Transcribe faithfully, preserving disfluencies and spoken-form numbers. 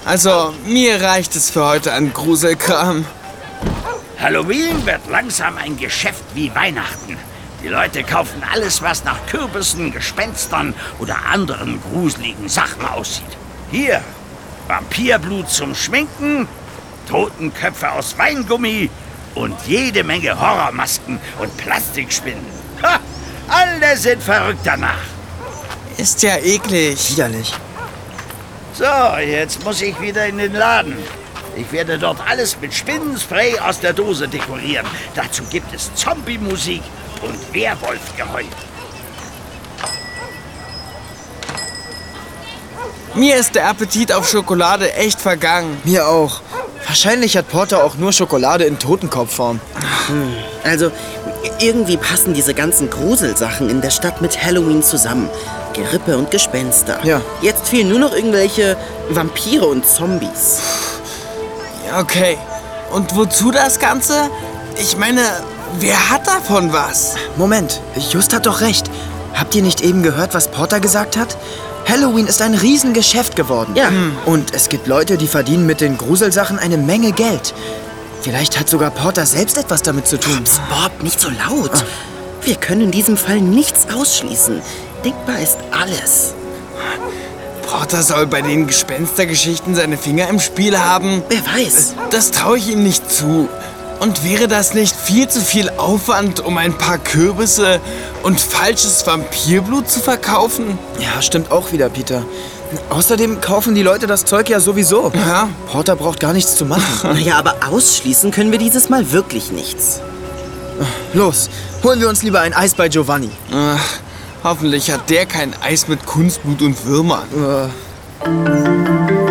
Also, mir reicht es für heute an Gruselkram. Halloween wird langsam ein Geschäft wie Weihnachten. Die Leute kaufen alles, was nach Kürbissen, Gespenstern oder anderen gruseligen Sachen aussieht. Hier, Vampirblut zum Schminken, Totenköpfe aus Weingummi und jede Menge Horrormasken und Plastikspinnen. Ha! Alle sind verrückt danach. Ist ja eklig. Widerlich. So, jetzt muss ich wieder in den Laden. Ich werde dort alles mit Spinnenspray aus der Dose dekorieren. Dazu gibt es Zombie-Musik und Werwolfgeheul. Mir ist der Appetit auf Schokolade echt vergangen. Mir auch. Wahrscheinlich hat Porter auch nur Schokolade in Totenkopfform. Hm. Also, irgendwie passen diese ganzen Gruselsachen in der Stadt mit Halloween zusammen. Gerippe und Gespenster. Ja. Jetzt fehlen nur noch irgendwelche Vampire und Zombies. Ja, okay. Und wozu das Ganze? Ich meine, wer hat davon was? Moment, Just hat doch recht. Habt ihr nicht eben gehört, was Porter gesagt hat? Halloween ist ein Riesengeschäft geworden. Ja. Und es gibt Leute, die verdienen mit den Gruselsachen eine Menge Geld. Vielleicht hat sogar Porter selbst etwas damit zu tun. Psst, Bob, nicht so laut. Ah. Wir können in diesem Fall nichts ausschließen. Denkbar ist alles. Porter soll bei den Gespenstergeschichten seine Finger im Spiel haben. Wer weiß. Das traue ich ihm nicht zu. Und wäre das nicht viel zu viel Aufwand, um ein paar Kürbisse und falsches Vampirblut zu verkaufen? Ja, stimmt auch wieder, Peter. Außerdem kaufen die Leute das Zeug ja sowieso. Ja. Porter braucht gar nichts zu machen. Naja, aber ausschließen können wir dieses Mal wirklich nichts. Los, holen wir uns lieber ein Eis bei Giovanni. Ach, hoffentlich hat der kein Eis mit Kunstblut und Würmern. Äh.